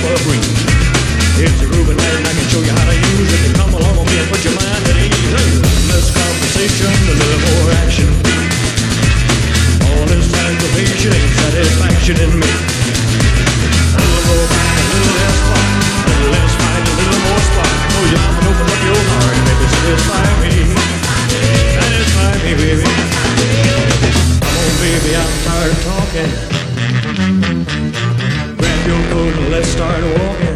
summer breeze. It's a groovy night and I can show you how to use it. You come along with me and put your mind at ease. Less conversation, a little more action. All this aggravation ain't satisfaction in me. A little more back, a little less fun, a little less fight, a little more spark. Oh, you mama, open up your heart and maybe satisfy me. Satisfy me, baby. Come on, baby, I'm tired of talking. Grab your coat and let's start walking.